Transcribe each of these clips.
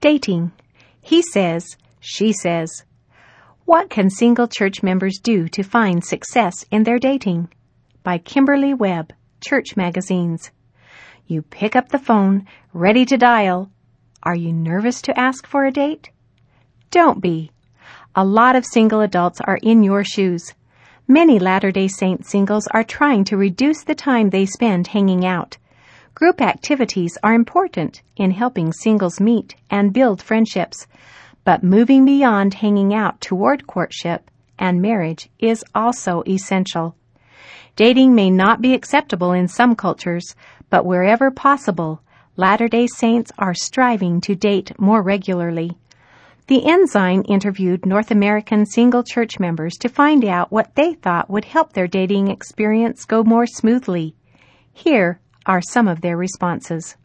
Dating. He says, she says. What can single church members do to find success in their dating? By Kimberly Webb, Church Magazines. You pick up the phone, ready to dial. Are you nervous to ask for a date? Don't be. A lot of single adults are in your shoes. Many Latter-day Saint singles are trying to reduce the time they spend hanging out. Group activities are important in helping singles meet and build friendships, but moving beyond hanging out toward courtship and marriage is also essential. Dating may not be acceptable in some cultures, but wherever possible, Latter-day Saints are striving to date more regularly. The Ensign interviewed North American single church members to find out what they thought would help their dating experience go more smoothly. Here are some of their responses.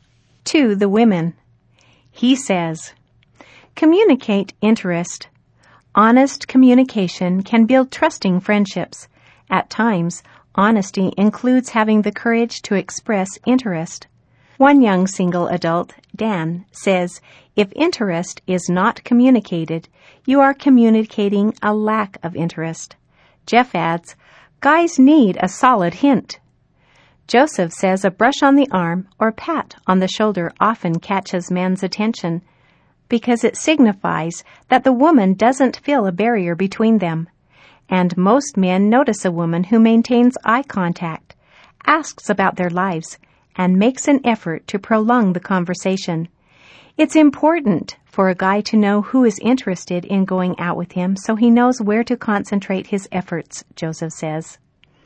To the women. He says, communicate interest. Honest communication can build trusting friendships. At times, honesty includes having the courage to express interest. One young single adult, Dan, says, if interest is not communicated, you are communicating a lack of interest. Jeff adds, guys need a solid hint. Joseph says a brush on the arm or pat on the shoulder often catches man's attention because it signifies that the woman doesn't feel a barrier between them. And most men notice a woman who maintains eye contact, asks about their lives, and makes an effort to prolong the conversation. It's important for a guy to know who is interested in going out with him so he knows where to concentrate his efforts, Joseph says.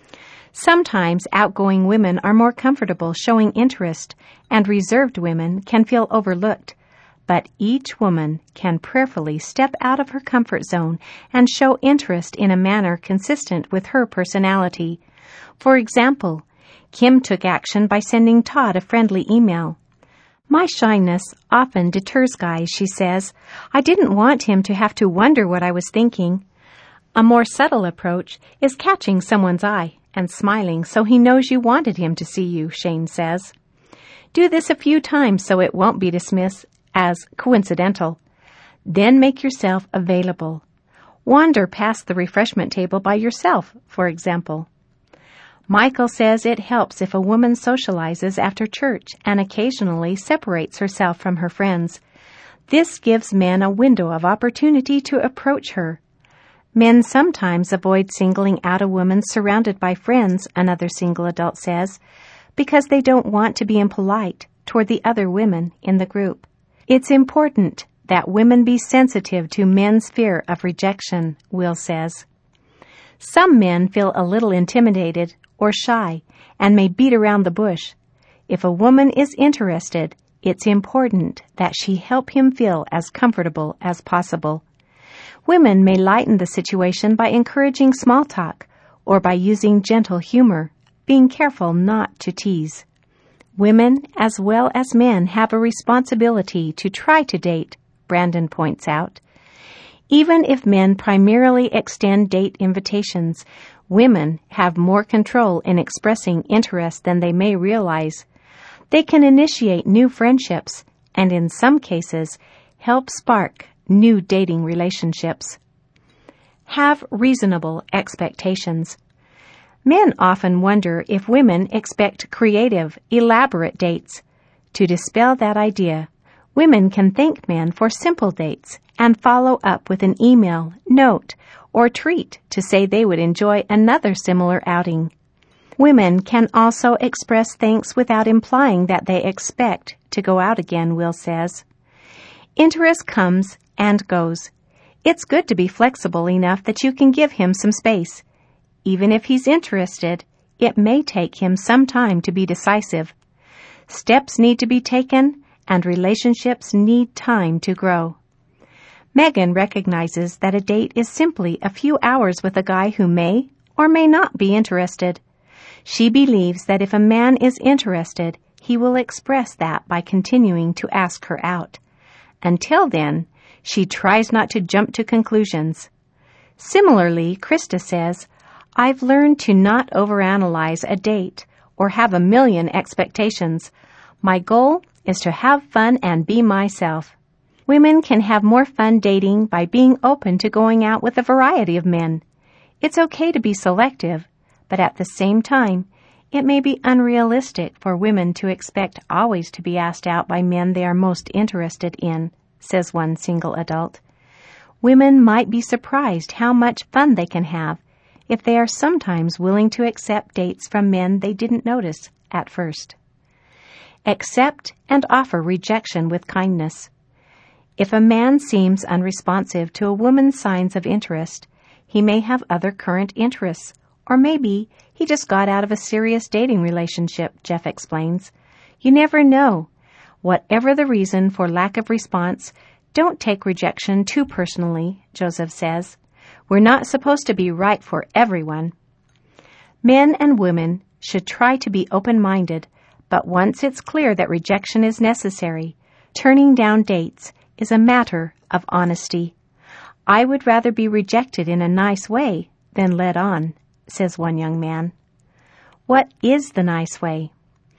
Sometimes outgoing women are more comfortable showing interest, and reserved women can feel overlooked. But each woman can prayerfully step out of her comfort zone and show interest in a manner consistent with her personality. For example, Kim took action by sending Todd a friendly email. My shyness often deters guys, she says. I didn't want him to have to wonder what I was thinking. A more subtle approach is catching someone's eye and smiling so he knows you wanted him to see you, Shane says. Do this a few times so it won't be dismissed as coincidental. Then make yourself available. Wander past the refreshment table by yourself, for example. Michael says it helps if a woman socializes after church and occasionally separates herself from her friends. This gives men a window of opportunity to approach her. Men sometimes avoid singling out a woman surrounded by friends, another single adult says, because they don't want to be impolite toward the other women in the group. It's important that women be sensitive to men's fear of rejection, Will says. Some men feel a little intimidated or shy and may beat around the bush. If a woman is interested, it's important that she help him feel as comfortable as possible. Women may lighten the situation by encouraging small talk or by using gentle humor, being careful not to tease. Women, as well as men, have a responsibility to try to date, Brandon points out. Even if men primarily extend date invitations, women have more control in expressing interest than they may realize. They can initiate new friendships and, in some cases, help spark new dating relationships. Have reasonable expectations. Men often wonder if women expect creative, elaborate dates. To dispel that idea, women can thank men for simple dates and follow up with an email, note, or treat to say they would enjoy another similar outing. Women can also express thanks without implying that they expect to go out again, Will says. Interest comes and goes. It's good to be flexible enough that you can give him some space. Even if he's interested, it may take him some time to be decisive. Steps need to be taken, and relationships need time to grow. Megan recognizes that a date is simply a few hours with a guy who may or may not be interested. She believes that if a man is interested, he will express that by continuing to ask her out. Until then, she tries not to jump to conclusions. Similarly, Krista says, I've learned to not overanalyze a date or have a million expectations. My goal is to have fun and be myself. Women can have more fun dating by being open to going out with a variety of men. It's okay to be selective, but at the same time, it may be unrealistic for women to expect always to be asked out by men they are most interested in, says one single adult. Women might be surprised how much fun they can have if they are sometimes willing to accept dates from men they didn't notice at first. Accept and offer rejection with kindness. If a man seems unresponsive to a woman's signs of interest, he may have other current interests, or maybe he just got out of a serious dating relationship, Jeff explains. You never know. Whatever the reason for lack of response, don't take rejection too personally, Joseph says. We're not supposed to be right for everyone. Men and women should try to be open-minded, but once it's clear that rejection is necessary, turning down dates is a matter of honesty. I would rather be rejected in a nice way than led on, says one young man. What is the nice way?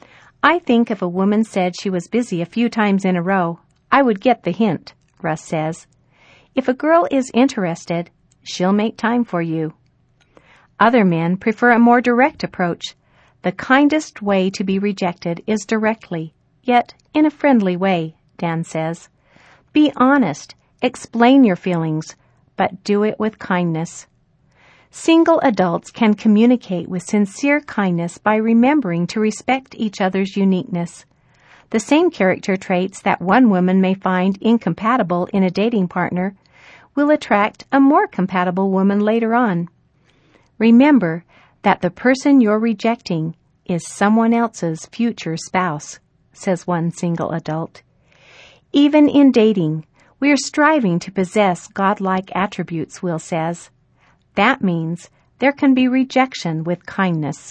I think if a woman said she was busy a few times in a row, I would get the hint, Russ says. If a girl is interested, she'll make time for you. Other men prefer a more direct approach. The kindest way to be rejected is directly, yet in a friendly way, Dan says. Be honest, explain your feelings, but do it with kindness. Single adults can communicate with sincere kindness by remembering to respect each other's uniqueness. The same character traits that one woman may find incompatible in a dating partner will attract a more compatible woman later on. Remember that the person you're rejecting is someone else's future spouse, says one single adult. Even in dating, we are striving to possess godlike attributes, Will says. That means there can be rejection with kindness.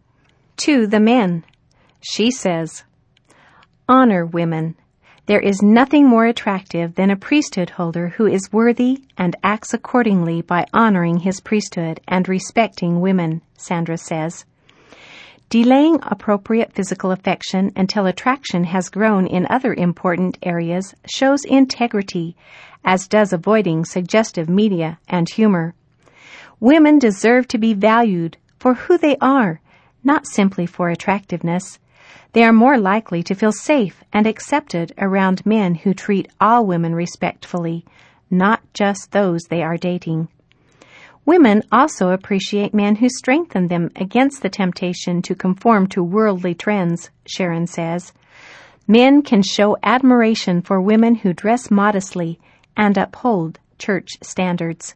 To the men, she says, honor women. There is nothing more attractive than a priesthood holder who is worthy and acts accordingly by honoring his priesthood and respecting women, Sandra says. Delaying appropriate physical affection until attraction has grown in other important areas shows integrity, as does avoiding suggestive media and humor. Women deserve to be valued for who they are, not simply for attractiveness. They are more likely to feel safe and accepted around men who treat all women respectfully, not just those they are dating. Women also appreciate men who strengthen them against the temptation to conform to worldly trends, Sharon says. Men can show admiration for women who dress modestly and uphold church standards.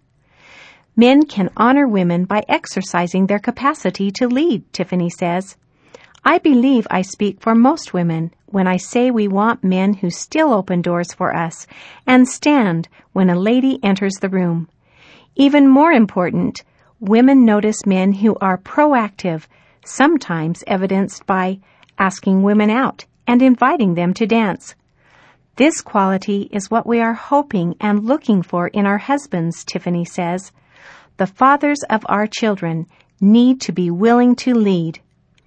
Men can honor women by exercising their capacity to lead, Tiffany says. I believe I speak for most women when I say we want men who still open doors for us and stand when a lady enters the room. Even more important, women notice men who are proactive, sometimes evidenced by asking women out and inviting them to dance. This quality is what we are hoping and looking for in our husbands, Tiffany says. The fathers of our children need to be willing to lead.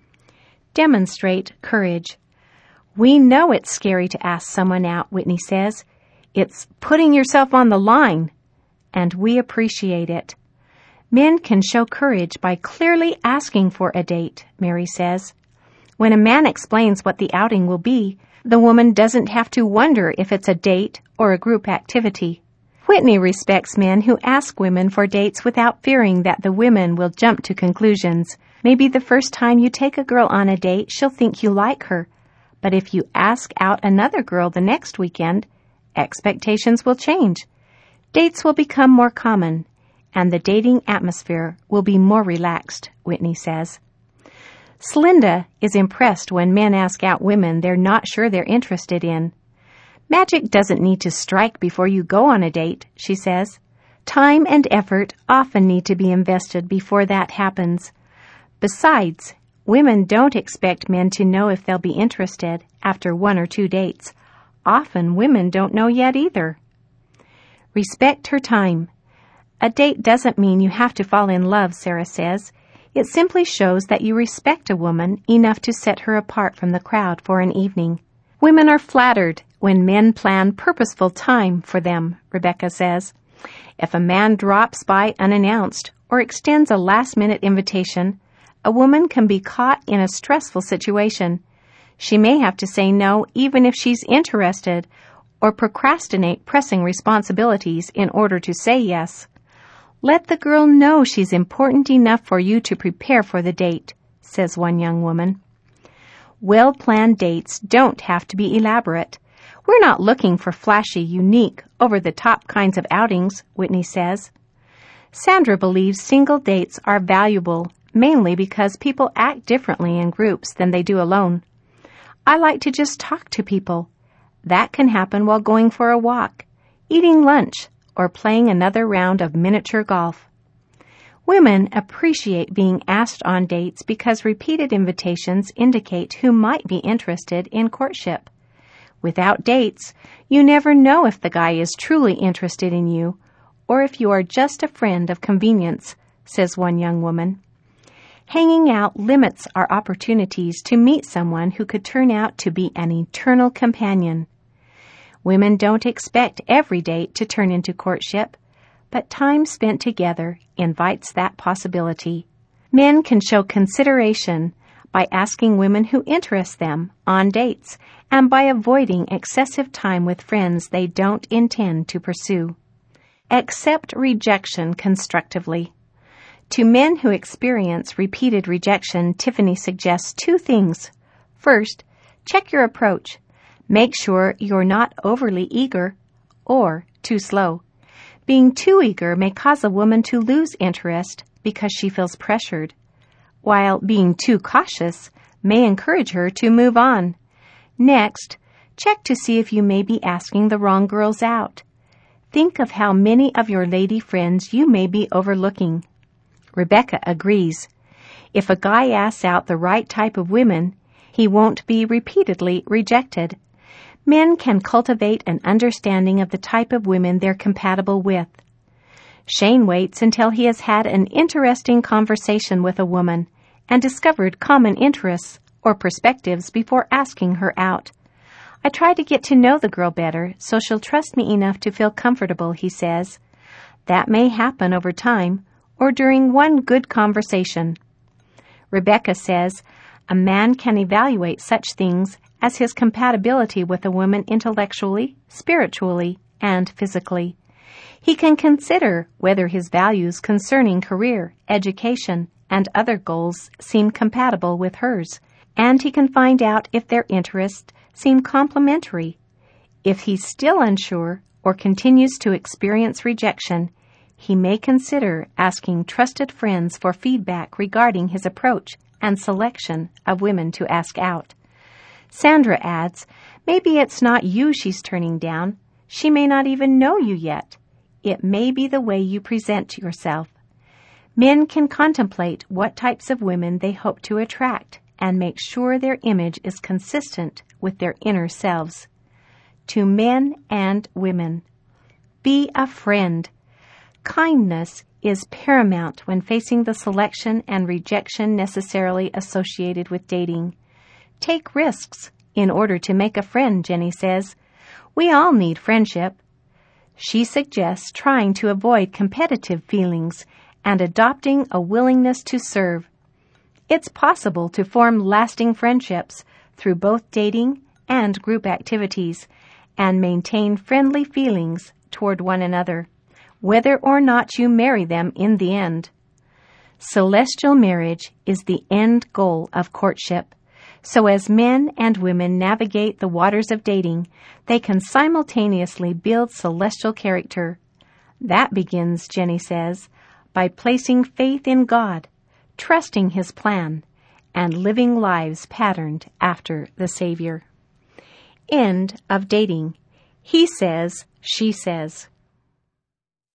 Demonstrate courage. We know it's scary to ask someone out, Whitney says. It's putting yourself on the line, and we appreciate it. Men can show courage by clearly asking for a date, Mary says. When a man explains what the outing will be, the woman doesn't have to wonder if it's a date or a group activity. Whitney respects men who ask women for dates without fearing that the women will jump to conclusions. Maybe the first time you take a girl on a date, she'll think you like her. But if you ask out another girl the next weekend, expectations will change. Dates will become more common, and the dating atmosphere will be more relaxed, Whitney says. Slinda is impressed when men ask out women they're not sure they're interested in. Magic doesn't need to strike before you go on a date, she says. Time and effort often need to be invested before that happens. Besides, women don't expect men to know if they'll be interested after 1 or 2 dates. Often women don't know yet either. Respect her time. A date doesn't mean you have to fall in love, Sarah says. It simply shows that you respect a woman enough to set her apart from the crowd for an evening. Women are flattered when men plan purposeful time for them, Rebecca says. If a man drops by unannounced or extends a last-minute invitation, a woman can be caught in a stressful situation. She may have to say no even if she's interested, or procrastinate pressing responsibilities in order to say yes. Let the girl know she's important enough for you to prepare for the date, says one young woman. Well-planned dates don't have to be elaborate. We're not looking for flashy, unique, over-the-top kinds of outings, Whitney says. Sandra believes single dates are valuable, mainly because people act differently in groups than they do alone. I like to just talk to people. That can happen while going for a walk, eating lunch, or playing another round of miniature golf. Women appreciate being asked on dates because repeated invitations indicate who might be interested in courtship. Without dates, you never know if the guy is truly interested in you or if you are just a friend of convenience, says one young woman. Hanging out limits our opportunities to meet someone who could turn out to be an eternal companion. Women don't expect every date to turn into courtship, but time spent together invites that possibility. Men can show consideration by asking women who interest them on dates and by avoiding excessive time with friends they don't intend to pursue. Accept rejection constructively. To men who experience repeated rejection, Tiffany suggests 2 things. First, check your approach. Make sure you're not overly eager or too slow. Being too eager may cause a woman to lose interest because she feels pressured, while being too cautious may encourage her to move on. Next, check to see if you may be asking the wrong girls out. Think of how many of your lady friends you may be overlooking. Rebecca agrees. If a guy asks out the right type of women, he won't be repeatedly rejected. Men can cultivate an understanding of the type of women they're compatible with. Shane waits until he has had an interesting conversation with a woman and discovered common interests or perspectives before asking her out. I try to get to know the girl better so she'll trust me enough to feel comfortable, he says. That may happen over time or during one good conversation. Rebecca says a man can evaluate such things as his compatibility with a woman intellectually, spiritually, and physically. He can consider whether his values concerning career, education, and other goals seem compatible with hers, and he can find out if their interests seem complementary. If he's still unsure or continues to experience rejection, he may consider asking trusted friends for feedback regarding his approach and selection of women to ask out. Sandra adds, maybe it's not you she's turning down. She may not even know you yet. It may be the way you present yourself. Men can contemplate what types of women they hope to attract and make sure their image is consistent with their inner selves. To men and women, be a friend. Kindness is paramount when facing the selection and rejection necessarily associated with dating. Take risks in order to make a friend, Jenny says. We all need friendship. She suggests trying to avoid competitive feelings and adopting a willingness to serve. It's possible to form lasting friendships through both dating and group activities and maintain friendly feelings toward one another, whether or not you marry them in the end. Celestial marriage is the end goal of courtship. So as men and women navigate the waters of dating, they can simultaneously build celestial character. That begins, Jenny says, by placing faith in God, trusting His plan, and living lives patterned after the Savior. End of dating. He says, she says.